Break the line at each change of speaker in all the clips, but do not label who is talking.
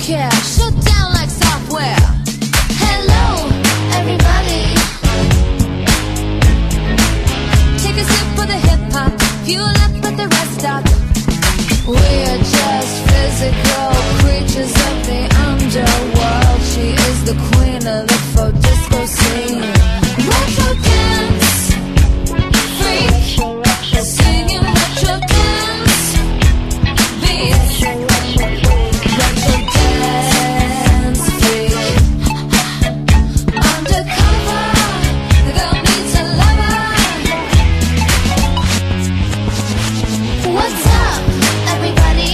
care. Shut down like software. Hello, everybody. Take a sip for the hip hop. Fuel up, let the rest stop. We're just physical creatures of the underworld. She is the queen of the faux disco scene. Retro dance freak, singing retro dance beats. Retro dance freak, undercover. The girl needs a lover. What's up, everybody?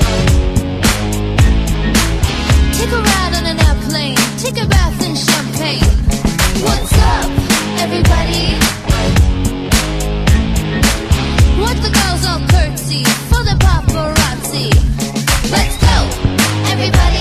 Take a ride on an airplane. Take a bath in champagne. What's up, everybody? Watch the girls all curtsy for the paparazzi. Let's go, everybody.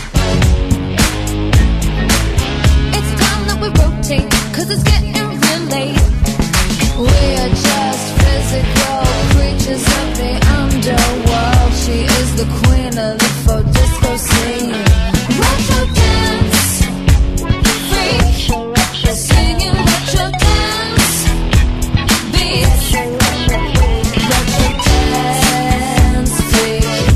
It's time that we rotate, 'cause it's getting real late. We're just physical creatures of the underworld. She is the queen of the faux disco scene. Retro dance freak, singing retro dance beats. Retro dance freak,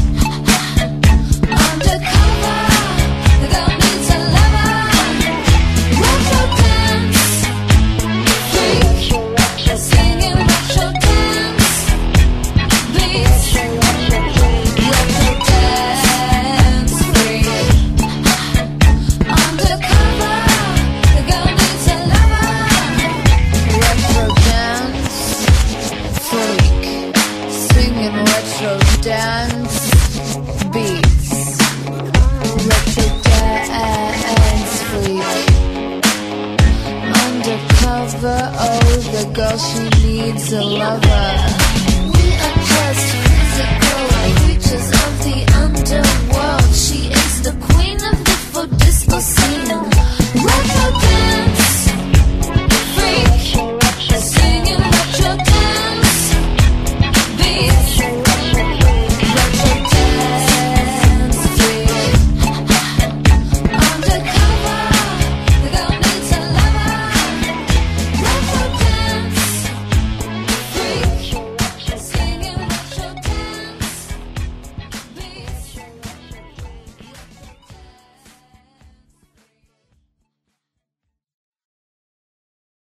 undercover. The girl needs a lover. Retro dance freak, singing retro dance beats. Retro dance freak, undercover. The girl needs a lover. Retro dance freak, singing retro dance beats. Retro dance freak, undercover. Oh, the girl, she needs a lover.